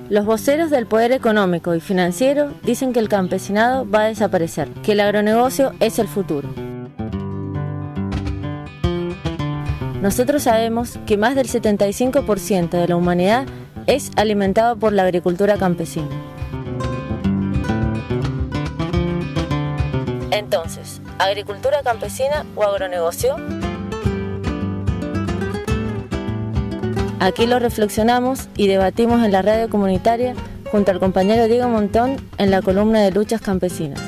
Los voceros del poder económico y financiero dicen que el campesinado va a desaparecer, que el agronegocio es el futuro. Nosotros sabemos que más del 75% de la humanidad es alimentado por la agricultura campesina. Entonces, ¿agricultura campesina o agronegocio? Aquí lo reflexionamos y debatimos en la radio comunitaria junto al compañero Diego Montón en la columna de Luchas Campesinas.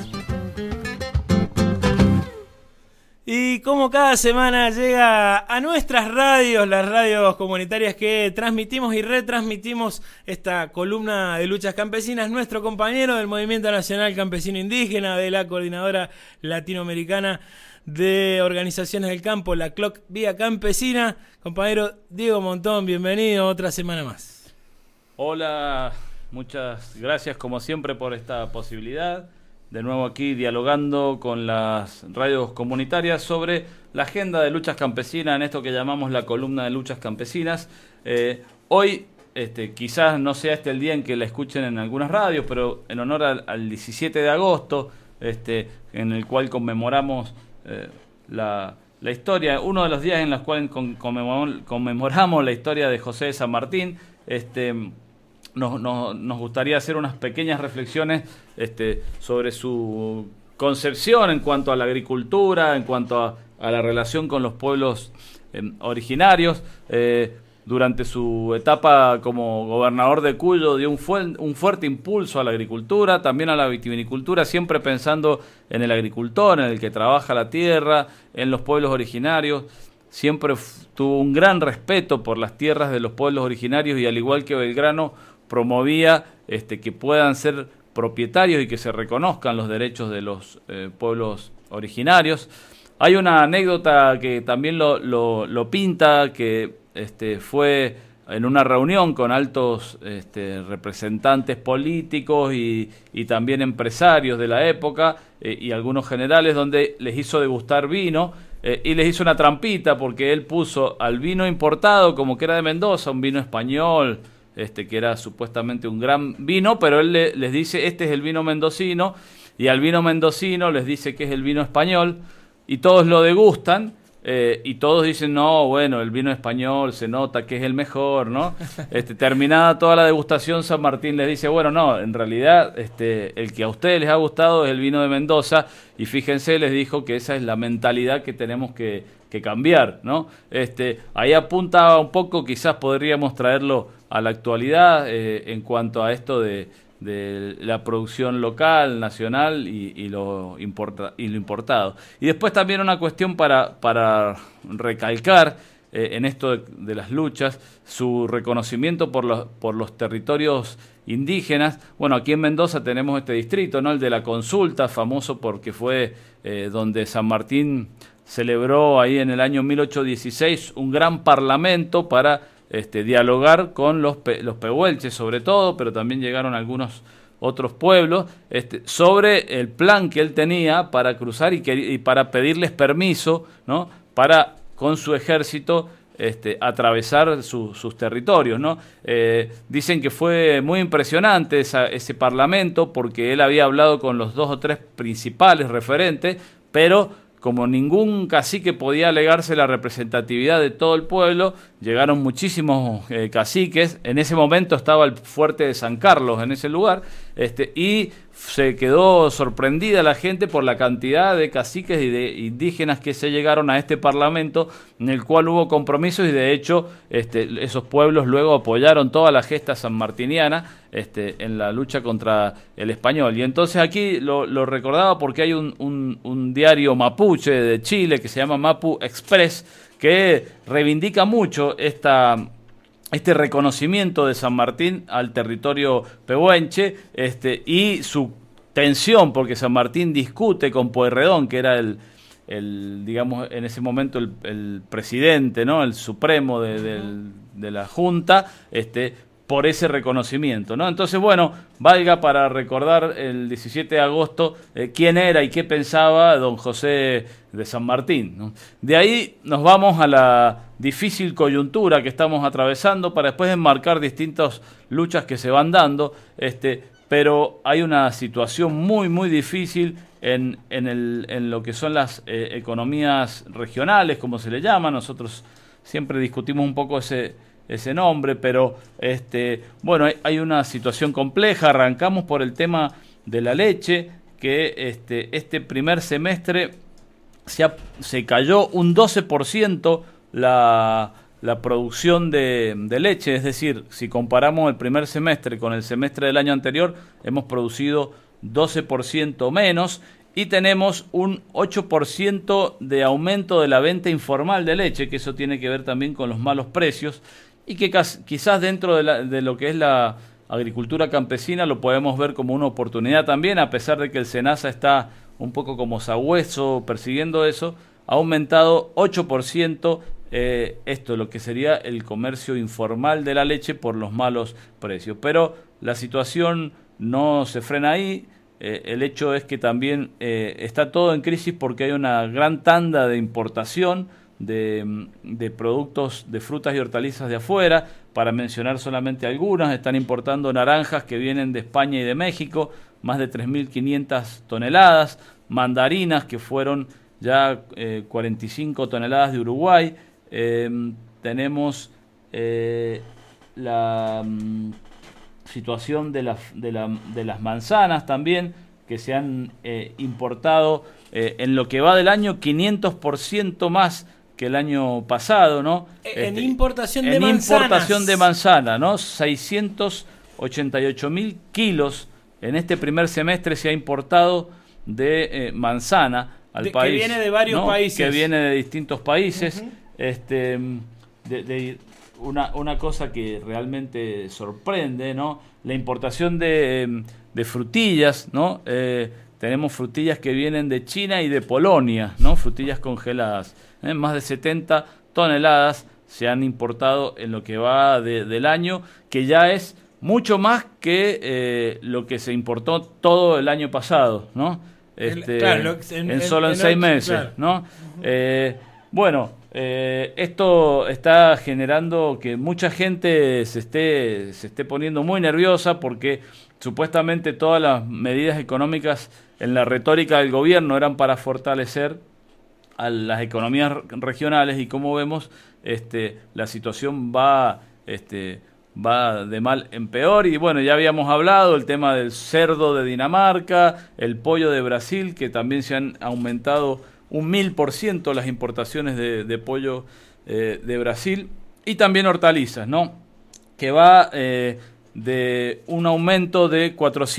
Y como cada semana llega a nuestras radios, las radios comunitarias que transmitimos y retransmitimos esta columna de Luchas Campesinas, nuestro compañero del Movimiento Nacional Campesino Indígena, de la Coordinadora Latinoamericana de Organizaciones del Campo, la CLOC Vía Campesina, compañero Diego Montón, bienvenido otra semana más. Hola, muchas gracias como siempre por esta posibilidad. De nuevo aquí dialogando con las radios comunitarias sobre la agenda de luchas campesinas en esto que llamamos la columna de luchas campesinas. Hoy, quizás no sea el día en que la escuchen en algunas radios, pero en honor al 17 de agosto, en el cual conmemoramos la historia, uno de los días en los cuales conmemoramos la historia de José de San Martín. Nos gustaría hacer unas pequeñas reflexiones sobre su concepción en cuanto a la agricultura, en cuanto a la relación con los pueblos originarios. Durante su etapa como gobernador de Cuyo dio un fuerte impulso a la agricultura, también a la vitivinicultura, siempre pensando en el agricultor, en el que trabaja la tierra, en los pueblos originarios. Siempre tuvo un gran respeto por las tierras de los pueblos originarios y al igual que Belgrano promovía que puedan ser propietarios y que se reconozcan los derechos de los pueblos originarios. Hay una anécdota que también lo pinta, que fue en una reunión con altos representantes políticos y también empresarios de la época y algunos generales, donde les hizo degustar vino y les hizo una trampita porque él puso al vino importado como que era de Mendoza, un vino español, que era supuestamente un gran vino, pero él les dice, este es el vino mendocino, y al vino mendocino les dice que es el vino español, y todos lo degustan, y todos dicen, no, bueno, el vino español se nota que es el mejor, ¿no? Terminada toda la degustación, San Martín les dice, bueno, no, en realidad el que a ustedes les ha gustado es el vino de Mendoza, y fíjense, les dijo que esa es la mentalidad que tenemos que cambiar, ¿no? Ahí apunta un poco, quizás podríamos traerlo a la actualidad en cuanto a esto de la producción local, nacional y lo importado. Y después también una cuestión para recalcar en esto de las luchas, su reconocimiento por los territorios indígenas. Bueno, aquí en Mendoza tenemos este distrito, ¿no? El de la Consulta, famoso porque fue donde San Martín celebró ahí en el año 1816 un gran parlamento para dialogar con los pehuelches sobre todo, pero también llegaron algunos otros pueblos, sobre el plan que él tenía para cruzar y para pedirles permiso, ¿no? Para con su ejército atravesar sus territorios, ¿no? Dicen que fue muy impresionante ese parlamento porque él había hablado con los 2 o 3 principales referentes, pero como ningún cacique podía alegarse la representatividad de todo el pueblo, llegaron muchísimos caciques. En ese momento estaba el fuerte de San Carlos en ese lugar, y se quedó sorprendida la gente por la cantidad de caciques y de indígenas que se llegaron a este parlamento, en el cual hubo compromisos y de hecho esos pueblos luego apoyaron toda la gesta sanmartiniana en la lucha contra el español. Y entonces aquí lo recordaba porque hay un diario mapuche de Chile que se llama Mapu Express, que reivindica mucho este reconocimiento de San Martín al territorio pehuenche y su tensión, porque San Martín discute con Pueyrredón, que era digamos, en ese momento el presidente, ¿no? El supremo de la Junta, por ese reconocimiento, ¿no? Entonces, bueno, valga para recordar el 17 de agosto quién era y qué pensaba don José de San Martín, ¿no? De ahí nos vamos a la difícil coyuntura que estamos atravesando para después enmarcar distintas luchas que se van dando, pero hay una situación muy, muy difícil en lo que son las economías regionales, como se le llama. Nosotros siempre discutimos un poco ese nombre, pero bueno, hay una situación compleja. Arrancamos por el tema de la leche, que este primer semestre se cayó un 12% la producción de leche, es decir, si comparamos el primer semestre con el semestre del año anterior, hemos producido 12% menos y tenemos un 8% de aumento de la venta informal de leche, que eso tiene que ver también con los malos precios y que quizás dentro de lo que es la agricultura campesina lo podemos ver como una oportunidad también, a pesar de que el SENASA está un poco como sabueso persiguiendo eso. Ha aumentado 8% esto, lo que sería el comercio informal de la leche por los malos precios. Pero la situación no se frena ahí. El hecho es que también está todo en crisis porque hay una gran tanda de importación de productos de frutas y hortalizas de afuera. Para mencionar solamente algunas, están importando naranjas que vienen de España y de México, más de 3.500 toneladas, mandarinas que fueron ya 45 toneladas de Uruguay. Tenemos la situación de las manzanas también, que se han importado en lo que va del año 500% más que el año pasado, ¿no? En importación de manzanas. En importación de manzana, ¿no? 688.000 kilos en este primer semestre se ha importado de manzana al país. Que viene de varios países. Que viene de distintos países. Una cosa que realmente sorprende, ¿no? La importación de frutillas, ¿no? Tenemos frutillas que vienen de China y de Polonia, ¿no? Frutillas congeladas. Más de 70 toneladas se han importado en lo que va del año, que ya es mucho más que lo que se importó todo el año pasado, ¿no? Claro, en 6 meses, claro, ¿no? Bueno, esto está generando que mucha gente se esté poniendo muy nerviosa porque supuestamente todas las medidas económicas en la retórica del gobierno eran para fortalecer a las economías regionales y como vemos la situación va de mal en peor. Y bueno, ya habíamos hablado el tema del cerdo de Dinamarca, el pollo de Brasil, que también se han aumentado un 1000% las importaciones de pollo de Brasil, y también hortalizas, ¿no? Que va de un aumento de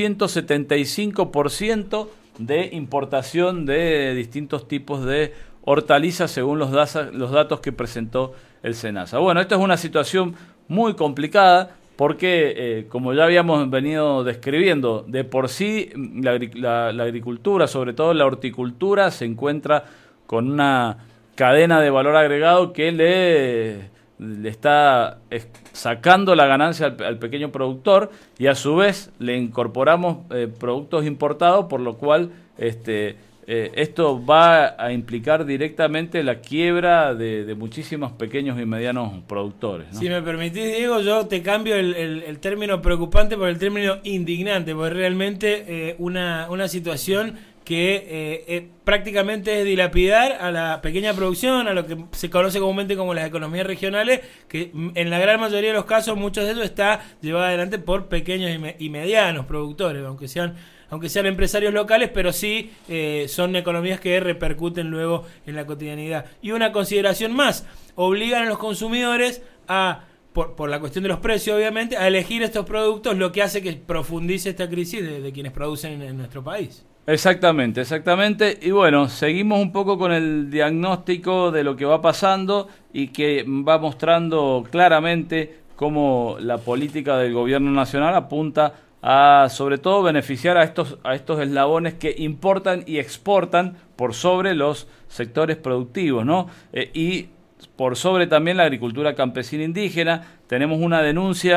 475% de importación de distintos tipos de hortalizas según los datos que presentó el SENASA. Bueno, esta es una situación muy complicada porque, como ya habíamos venido describiendo, de por sí la agricultura, sobre todo la horticultura, se encuentra con una cadena de valor agregado que le está sacando la ganancia al pequeño productor, y a su vez le incorporamos productos importados, por lo cual esto va a implicar directamente la quiebra de muchísimos pequeños y medianos productores, ¿no? Si me permitís, Diego, yo te cambio el término preocupante por el término indignante, porque realmente una situación que prácticamente es dilapidar a la pequeña producción, a lo que se conoce comúnmente como las economías regionales, que en la gran mayoría de los casos, muchos de ellos está llevado adelante por pequeños y medianos productores, aunque sean empresarios locales, pero sí son economías que repercuten luego en la cotidianidad. Y una consideración más, obligan a los consumidores por la cuestión de los precios, obviamente, a elegir estos productos, lo que hace que profundice esta crisis de quienes producen en nuestro país. Exactamente. Y bueno, seguimos un poco con el diagnóstico de lo que va pasando y que va mostrando claramente cómo la política del gobierno nacional apunta a, sobre todo, beneficiar a estos eslabones que importan y exportan por sobre los sectores productivos, ¿no? Y por sobre también la agricultura campesina indígena. Tenemos una denuncia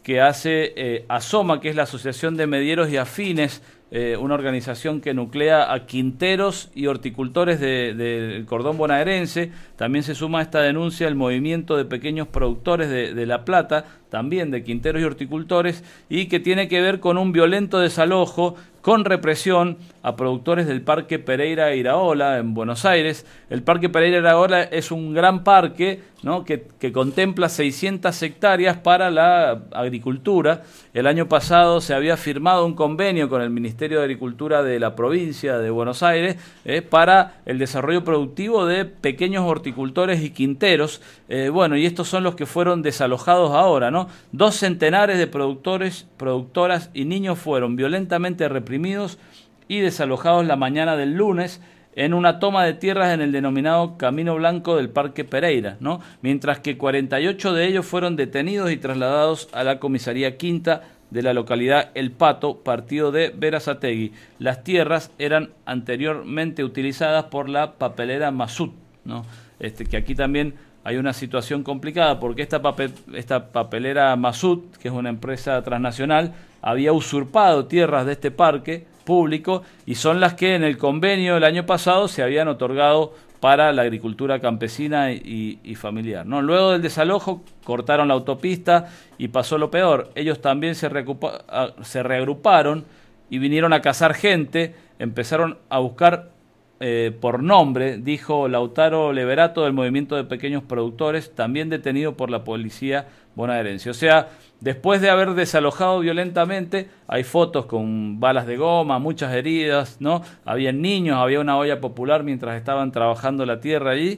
que hace ASOMA, que es la Asociación de Medieros y Afines, una organización que nuclea a quinteros y horticultores del cordón bonaerense. También se suma a esta denuncia el movimiento de pequeños productores de La Plata, también de quinteros y horticultores, y que tiene que ver con un violento desalojo con represión a productores del Parque Pereira Iraola en Buenos Aires. El Parque Pereira Iraola es un gran parque, ¿no?, que contempla 600 hectáreas para la agricultura. El año pasado se había firmado un convenio con el Ministerio de Agricultura de la provincia de Buenos Aires para el desarrollo productivo de pequeños horticultores y quinteros. Bueno, y estos son los que fueron desalojados ahora, ¿no? 2 centenares de productores, productoras y niños fueron violentamente reprimidos y desalojados la mañana del lunes en una toma de tierras en el denominado Camino Blanco del Parque Pereira, ¿no? Mientras que 48 de ellos fueron detenidos y trasladados a la comisaría quinta de la localidad El Pato, partido de Berazategui. Las tierras eran anteriormente utilizadas por la papelera Masud, ¿no? Que aquí también hay una situación complicada porque esta papelera Masud, que es una empresa transnacional, había usurpado tierras de este parque público y son las que en el convenio del año pasado se habían otorgado para la agricultura campesina y familiar, ¿no? Luego del desalojo cortaron la autopista y pasó lo peor. Ellos también se reagruparon y vinieron a cazar gente, empezaron a buscar por nombre, dijo Lautaro Leverato del Movimiento de Pequeños Productores, también detenido por la policía bonaerense. O sea, después de haber desalojado violentamente, hay fotos con balas de goma, muchas heridas, ¿no? Había niños, había una olla popular mientras estaban trabajando la tierra allí.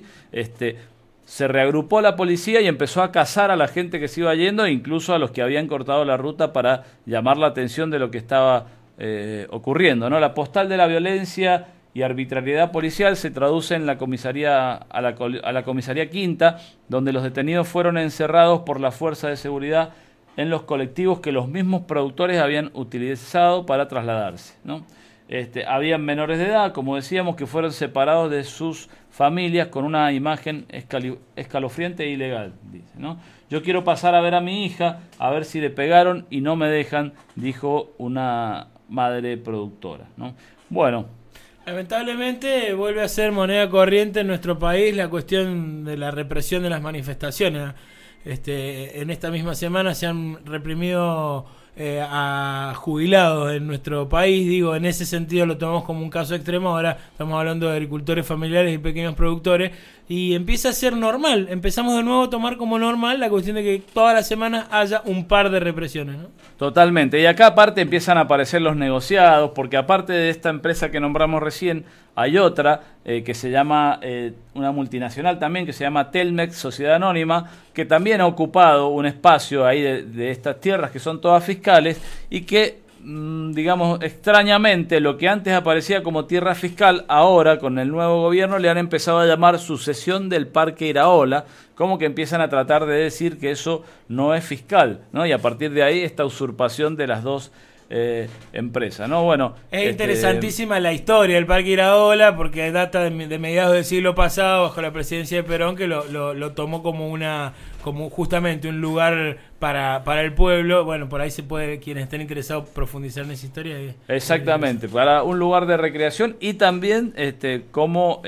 Se reagrupó la policía y empezó a cazar a la gente que se iba yendo, incluso a los que habían cortado la ruta para llamar la atención de lo que estaba ocurriendo, ¿no? La postal de la violencia y arbitrariedad policial se traduce en la comisaría a la comisaría quinta, donde los detenidos fueron encerrados por la fuerza de seguridad en los colectivos que los mismos productores habían utilizado para trasladarse, ¿no? Habían menores de edad, como decíamos, que fueron separados de sus familias con una imagen escalofriante e ilegal, dice, ¿no? Yo quiero pasar a ver a mi hija, a ver si le pegaron y no me dejan, dijo una madre productora, ¿no? Bueno, lamentablemente vuelve a ser moneda corriente en nuestro país la cuestión de la represión de las manifestaciones. En esta misma semana se han reprimido a jubilados en nuestro país. Digo, en ese sentido lo tomamos como un caso extremo. Ahora estamos hablando de agricultores familiares y pequeños productores y empieza a ser normal. Empezamos de nuevo a tomar como normal la cuestión de que todas las semanas haya un par de represiones, ¿no? Totalmente. Y acá aparte empiezan a aparecer los negociados, porque aparte de esta empresa que nombramos recién, hay otra que se llama, una multinacional también, que se llama Telmex, Sociedad Anónima, que también ha ocupado un espacio ahí de estas tierras que son todas fiscales y que, digamos, extrañamente, lo que antes aparecía como tierra fiscal, ahora con el nuevo gobierno le han empezado a llamar sucesión del Parque Iraola, como que empiezan a tratar de decir que eso no es fiscal, ¿no? Y a partir de ahí esta usurpación de las dos empresas, ¿no? Bueno, es interesantísima la historia del Parque Iraola porque data de mediados del siglo pasado bajo la presidencia de Perón, que lo tomó como justamente un lugar para el pueblo. Bueno, por ahí se puede, quienes estén interesados, profundizar en esa historia. Exactamente, para un lugar de recreación y también como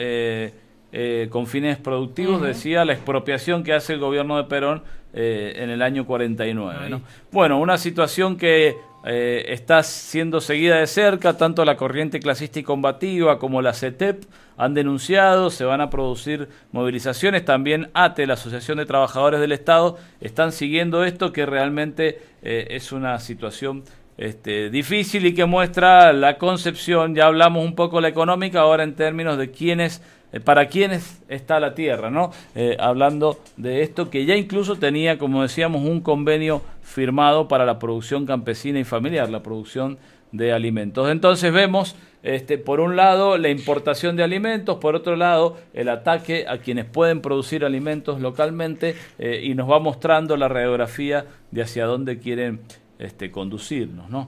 con fines productivos, decía, la expropiación que hace el gobierno de Perón en el año 49, ¿no? Bueno, una situación que está siendo seguida de cerca. Tanto la corriente clasista y combativa como la CETEP han denunciado, se van a producir movilizaciones. También ATE, la Asociación de Trabajadores del Estado, están siguiendo esto, que realmente es una situación difícil y que muestra la concepción. Ya hablamos un poco la económica, ahora en términos de quiénes, para quiénes está la tierra, ¿no? Hablando de esto, que ya incluso tenía, como decíamos, un convenio firmado para la producción campesina y familiar, la producción de alimentos. Entonces vemos, por un lado, la importación de alimentos, por otro lado, el ataque a quienes pueden producir alimentos localmente, y nos va mostrando la radiografía de hacia dónde quieren conducirnos, ¿no?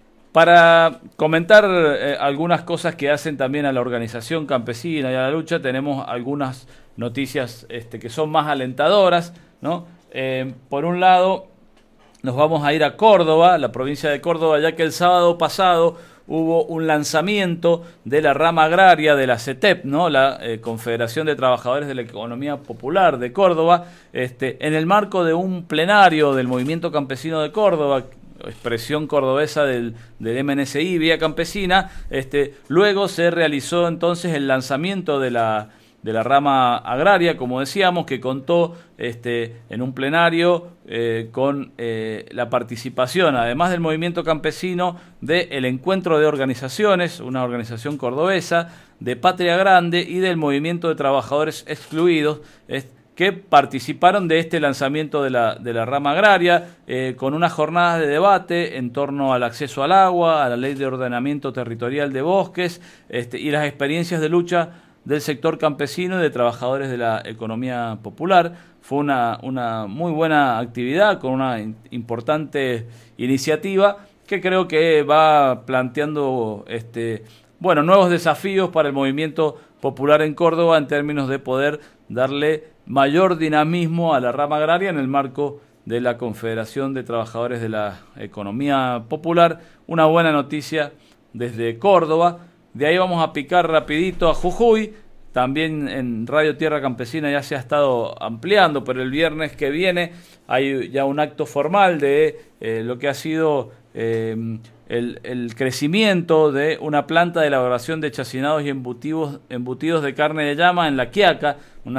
Para comentar algunas cosas que hacen también a la organización campesina y a la lucha, tenemos algunas noticias que son más alentadoras, ¿no? Por un lado, nos vamos a ir a Córdoba, la provincia de Córdoba, ya que el sábado pasado hubo un lanzamiento de la rama agraria de la CETEP, ¿no? La Confederación de Trabajadores de la Economía Popular de Córdoba, en el marco de un plenario del Movimiento Campesino de Córdoba, expresión cordobesa del MNCI, Vía Campesina. Luego se realizó entonces el lanzamiento de la rama agraria, como decíamos, que contó en un plenario con la participación, además del movimiento campesino, del Encuentro de Organizaciones, una organización cordobesa, de Patria Grande y del Movimiento de Trabajadores Excluidos, que participaron de este lanzamiento de la rama agraria, con unas jornadas de debate en torno al acceso al agua, a la ley de ordenamiento territorial de bosques, y las experiencias de lucha del sector campesino y de trabajadores de la economía popular. Fue una muy buena actividad, con una importante iniciativa que creo que va planteando nuevos desafíos para el movimiento popular en Córdoba, en términos de poder darle mayor dinamismo a la rama agraria en el marco de la Confederación de Trabajadores de la Economía Popular. Una buena noticia desde Córdoba. De ahí vamos a picar rapidito a Jujuy. También en Radio Tierra Campesina ya se ha estado ampliando, pero el viernes que viene hay ya un acto formal de lo que ha sido el crecimiento de una planta de elaboración de chacinados y embutidos de carne de llama en La Quiaca,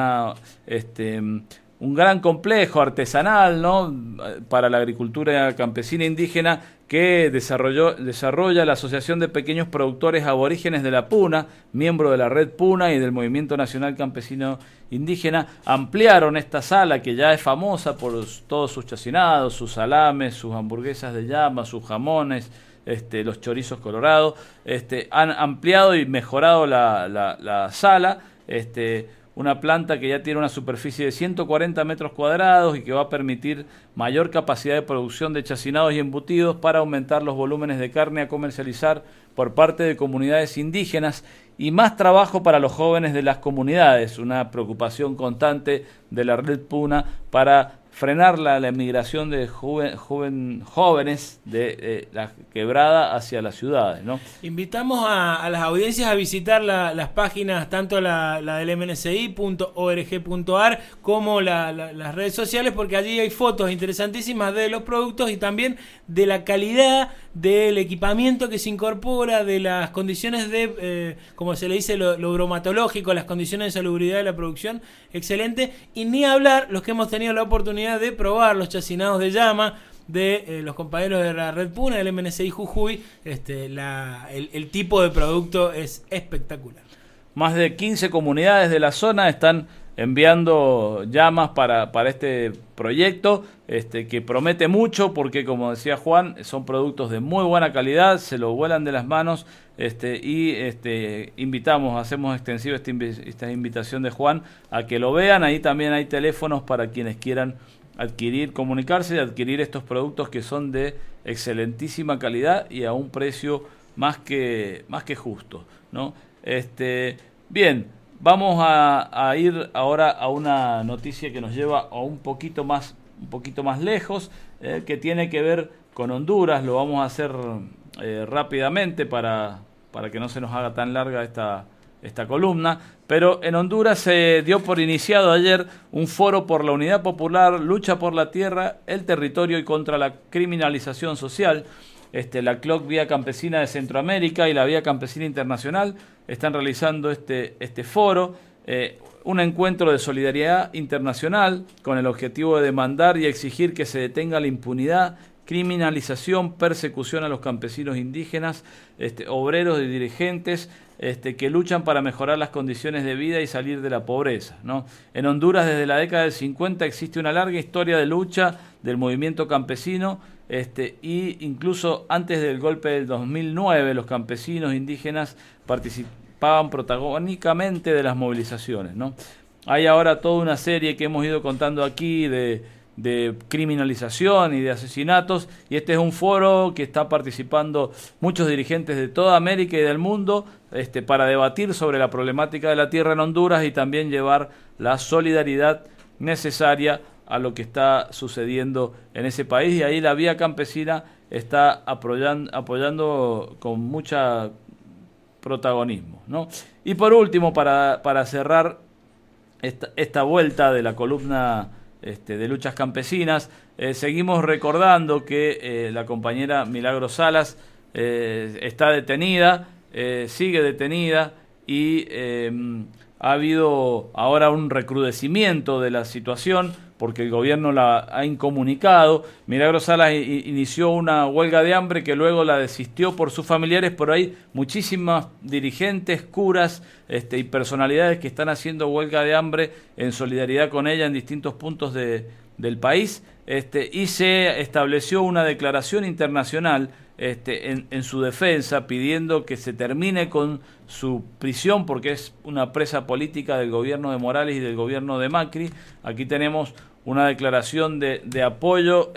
un gran complejo artesanal, ¿no?, para la agricultura campesina indígena, que desarrolla la Asociación de Pequeños Productores Aborígenes de la Puna, miembro de la Red Puna y del Movimiento Nacional Campesino Indígena. Ampliaron esta sala, que ya es famosa por todos sus chacinados, sus salames, sus hamburguesas de llama, sus jamones, los chorizos colorados. Han ampliado y mejorado la sala, una planta que ya tiene una superficie de 140 metros cuadrados y que va a permitir mayor capacidad de producción de chacinados y embutidos para aumentar los volúmenes de carne a comercializar por parte de comunidades indígenas, y más trabajo para los jóvenes de las comunidades, una preocupación constante de la Red Puna para frenar la emigración de jóvenes de la quebrada hacia las ciudades, ¿no? Invitamos a las audiencias a visitar las páginas, tanto la del mnci.org.ar como las redes sociales, porque allí hay fotos interesantísimas de los productos y también de la calidad del equipamiento que se incorpora, de las condiciones de, como se le dice, lo bromatológico, las condiciones de salubridad de la producción, excelente. Y ni hablar los que hemos tenido la oportunidad de probar los chacinados de llama de los compañeros de la Red Puna, del MNCI Jujuy. El tipo de producto es espectacular. Más de 15 comunidades de la zona están enviando llamas para este proyecto, que promete mucho, porque, como decía Juan, son productos de muy buena calidad, se lo vuelan de las manos, hacemos extensiva esta invitación de Juan a que lo vean. Ahí también hay teléfonos para quienes quieran comunicarse y adquirir estos productos, que son de excelentísima calidad y a un precio más que justo, ¿no? Bien, vamos a ir ahora a una noticia que nos lleva a un poquito más lejos, que tiene que ver con Honduras. Lo vamos a hacer rápidamente para que no se nos haga tan larga esta columna, pero en Honduras se dio por iniciado ayer un foro por la unidad popular, lucha por la tierra, el territorio y contra la criminalización social. La CLOC Vía Campesina de Centroamérica y la Vía Campesina Internacional están realizando este foro, un encuentro de solidaridad internacional con el objetivo de demandar y exigir que se detenga la impunidad, criminalización, persecución a los campesinos indígenas, obreros y dirigentes que luchan para mejorar las condiciones de vida y salir de la pobreza, ¿no? En Honduras, desde la década del 50 existe una larga historia de lucha del movimiento campesino, y incluso antes del golpe del 2009 los campesinos indígenas participaban protagónicamente de las movilizaciones, ¿no? Hay ahora toda una serie que hemos ido contando aquí de criminalización y de asesinatos, y este es un foro que está participando muchos dirigentes de toda América y del mundo, para debatir sobre la problemática de la tierra en Honduras y también llevar la solidaridad necesaria a lo que está sucediendo en ese país, y ahí la Vía Campesina está apoyando con mucha protagonismo, ¿no? Y por último, para cerrar esta vuelta de la columna de Luchas Campesinas, seguimos recordando que la compañera Milagros Salas está detenida, sigue detenida, y ha habido ahora un recrudecimiento de la situación porque el gobierno la ha incomunicado. Milagros Salas inició una huelga de hambre que luego la desistió por sus familiares, pero hay muchísimas dirigentes, curas y personalidades que están haciendo huelga de hambre en solidaridad con ella en distintos puntos del país, y se estableció una declaración internacional en su defensa, pidiendo que se termine con su prisión porque es una presa política del gobierno de Morales y del gobierno de Macri. Aquí tenemos una declaración de apoyo,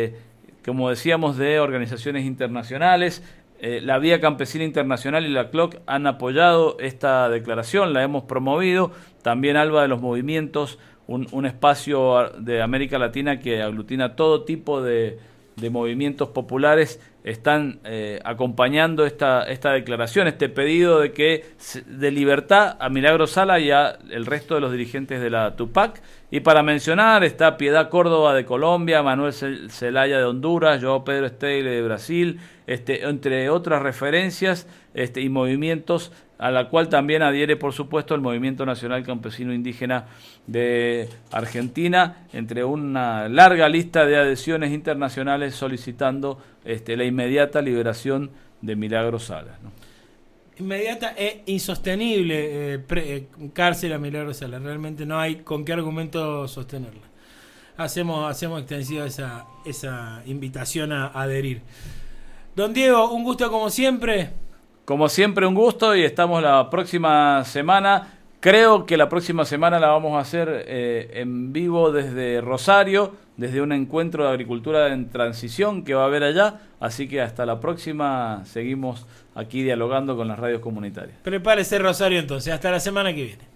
como decíamos, de organizaciones internacionales. La Vía Campesina Internacional y la CLOC han apoyado esta declaración, la hemos promovido. También Alba de los Movimientos, un espacio de América Latina que aglutina todo tipo de movimientos populares, están acompañando esta declaración, este pedido de libertad a Milagros Salas y a el resto de los dirigentes de la Tupac. Y para mencionar, está Piedad Córdoba de Colombia, Manuel Zelaya de Honduras, João Pedro Esteille de Brasil, entre otras referencias y movimientos, a la cual también adhiere, por supuesto, el Movimiento Nacional Campesino Indígena de Argentina, entre una larga lista de adhesiones internacionales solicitando la inmediata liberación de Milagros Salas, ¿no? Inmediata e insostenible cárcel a Milagros Salas. Realmente no hay con qué argumento sostenerla. Hacemos extensiva esa invitación a adherir. Don Diego, un gusto como siempre. Como siempre, un gusto, y estamos la próxima semana. Creo que la próxima semana la vamos a hacer en vivo desde Rosario, desde un encuentro de agricultura en transición que va a haber allá. Así que hasta la próxima, seguimos aquí dialogando con las radios comunitarias. Prepárese, Rosario, entonces. Hasta la semana que viene.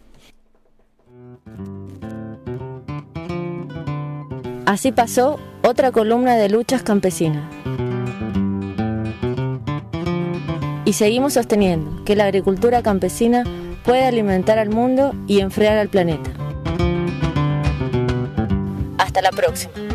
Así pasó otra columna de Luchas Campesinas. Y seguimos sosteniendo que la agricultura campesina puede alimentar al mundo y enfriar al planeta. Hasta la próxima.